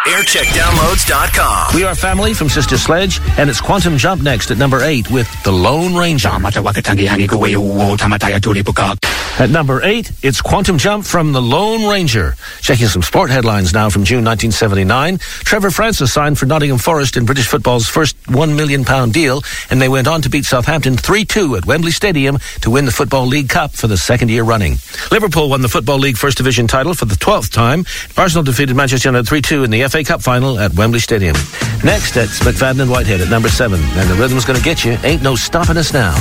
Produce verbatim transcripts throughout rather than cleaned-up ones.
aircheck downloads dot com. We are family from Sister Sledge, and it's Quantum Jump next at number eight with The Lone Ranger. At number eight, it's Quantum Jump from The Lone Ranger. Checking some sport headlines now from June nineteen seventy-nine. Trevor Francis signed for Nottingham Forest in British football's first one million pound deal, and they went on to beat Southampton three two at Wembley Stadium to win the Football League Cup for the second year running. Liverpool won the Football League First Division title for the twelfth time. Arsenal defeated Manchester United three two in the F A Cup final at Wembley Stadium. Next, it's McFadden and Whitehead at number seven. And the rhythm's gonna get you. Ain't no stopping us now.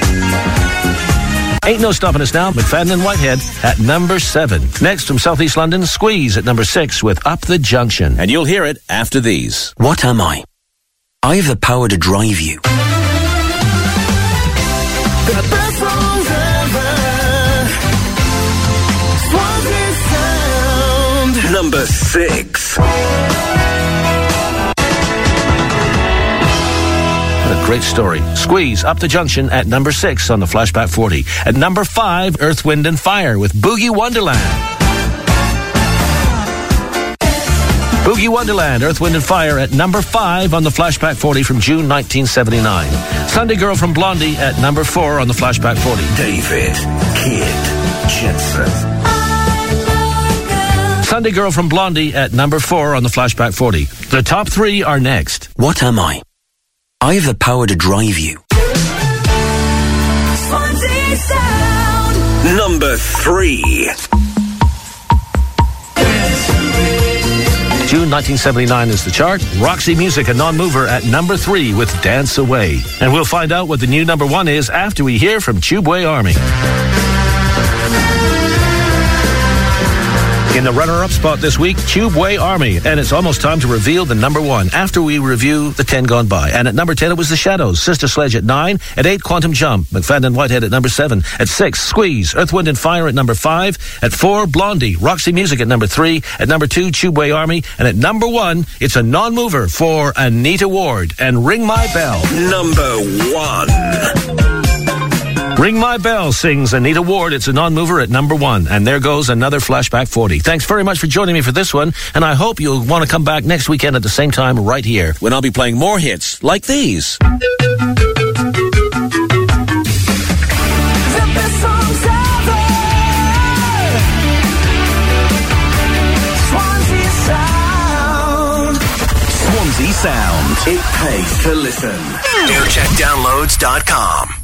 Ain't no stopping us now. McFadden and Whitehead at number seven. Next, from Southeast London, Squeeze at number six with Up the Junction. And you'll hear it after these. What am I? I have the power to drive you. The best songs ever. Swansea Sound. Number six. A great story. Squeeze, Up the Junction at number six on the Flashback forty. At number five, Earth, Wind and Fire with Boogie Wonderland. Boogie Wonderland, Earth, Wind and Fire at number five on the Flashback forty from June nineteen seventy-nine. Sunday Girl from Blondie at number four on the Flashback forty. David Kid Jensen. Sunday Girl from Blondie at number four on the Flashback forty. The top three are next. What am I? I have the power to drive you. Swansea Sound. Number three. June nineteen seventy-nine is the chart. Roxy Music, a non-mover at number three with Dance Away. And we'll find out what the new number one is after we hear from Tubeway Army. In the runner-up spot this week, Tubeway Army. And it's almost time to reveal the number one after we review the ten gone by. And at number ten, it was The Shadows. Sister Sledge at nine. At eight, Quantum Jump. McFadden and Whitehead at number seven. At six, Squeeze. Earth, Wind and Fire at number five. At four, Blondie. Roxy Music at number three. At number two, Tubeway Army. And at number one, it's a non-mover for Anita Ward and Ring My Bell. Number one. Ring My Bell sings Anita Ward. It's a non-mover at number one. And there goes another Flashback forty. Thanks very much for joining me for this one. And I hope you'll want to come back next weekend at the same time right here, When I'll be playing more hits like these. The best songs ever. Swansea Sound. Swansea Sound. It pays to listen. aircheck downloads dot com.